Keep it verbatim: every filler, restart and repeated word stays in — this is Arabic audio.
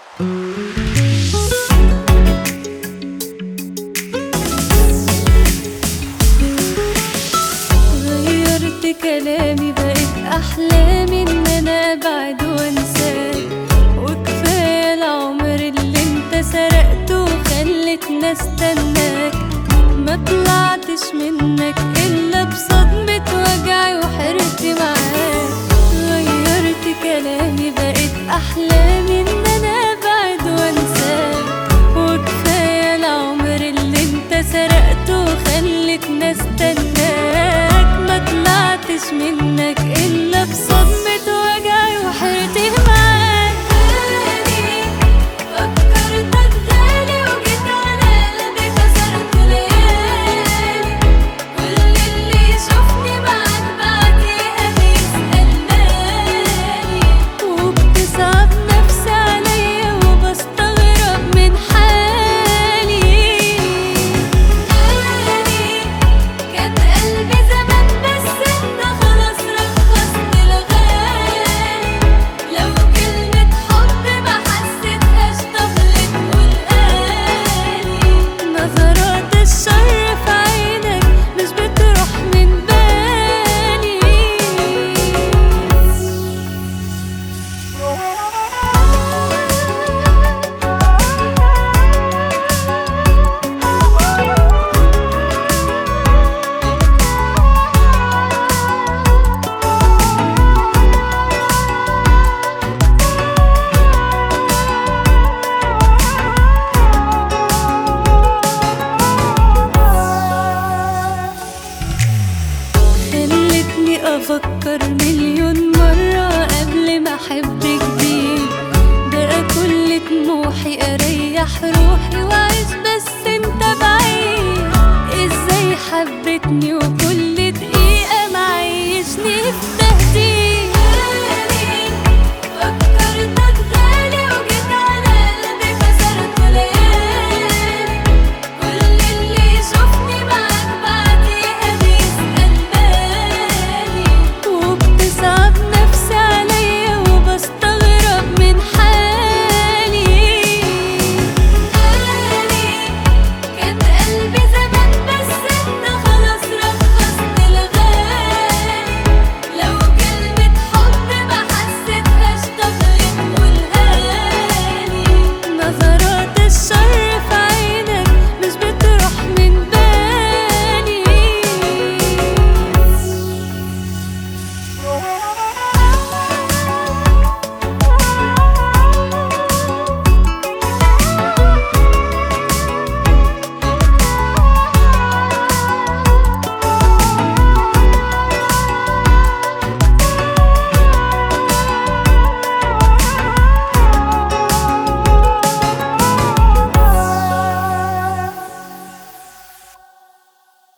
غيرت كلامي بقيت أحلامي إن أنا أبعد وأنساك، وكفاية العمر اللي انت سرقته وخلتني استناك. ما طلعتش منك إلا بصدمة وجعي وحيرتي معاك. غيرت كلامي بقيت أحلامي إن أنا أبعد وأنساك، وكفاية العمر اللي انت سرقته وخلتني استناك. ما طلعتش منك إلا بصدمة وجعي وحيرتي معاك. تاني فكرتك غالي وجيت على قلبي كسرت ليالي، كل اللي يشوفني معاك بعديها بيسأل مالي، وبتصعب نفسي عليا وبستغرب من حالي. تاني كان قلبي زمان بس انت خلاص رخصت الغالي، لو كلمة حب ما حسيتهاش طب ليه تقولهالي؟ نظرات الشر في عينك مش بتروح من بالي. خلتني أفكر مليون مرة قبل ما أحب جديد، بقى كل طموحي أريح روحي